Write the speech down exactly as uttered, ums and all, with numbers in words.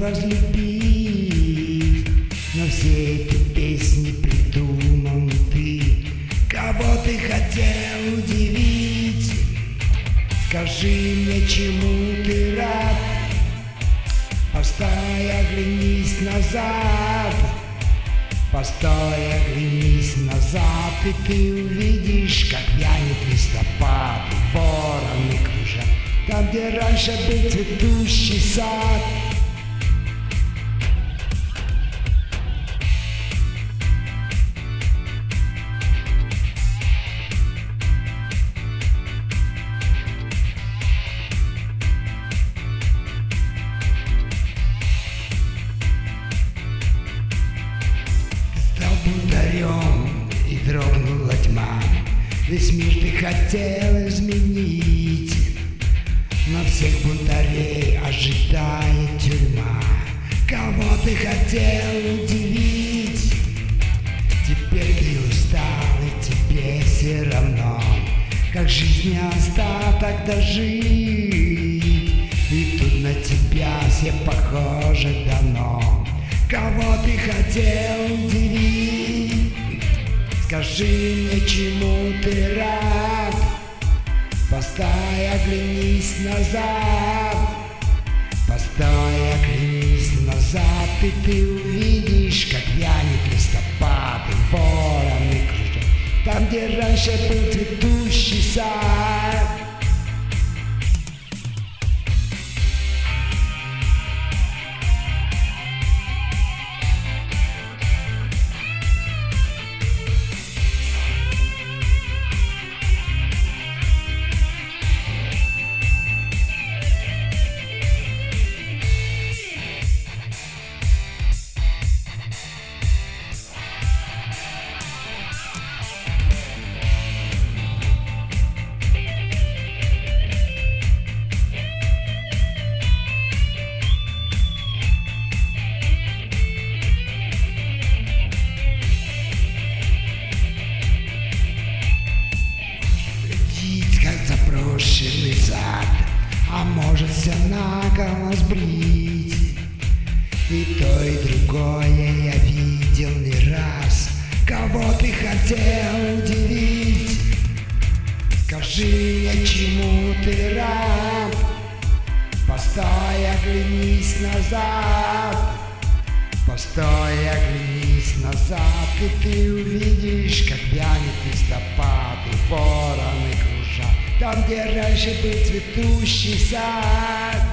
возлюбить, но все эти песни придумал ты. Кого ты хотел удивить? Скажи мне, чему ты рад? Постой, оглянись назад. Постой, оглянись назад, и ты увидишь, как вянет листопад, и вороны кружат там, где раньше был цветущий сад. Бунтарем, и дрогнула тьма. Весь мир ты хотел изменить, но всех бунтарей ожидает тюрьма. Кого ты хотел удивить? Теперь ты устал, и тебе все равно, как жизни остаток дожить. И тут на тебя все похожи давно. Кого ты хотел удивить? Скажи мне, чему ты рад? Постой, оглянись назад. Постой, оглянись назад, и ты увидишь, как вянет листопад, и вороны кружат там, где раньше был цветущий сад. Запрошенный сад, а может все наголо сбрить. И то, и другое я видел не раз. Кого ты хотел удивить? Скажи мне, чему ты рад? Постой, оглянись назад. Постой, оглянись назад, и ты увидишь, как вянет листопад, и вороны кружат там, где раньше был цветущий сад.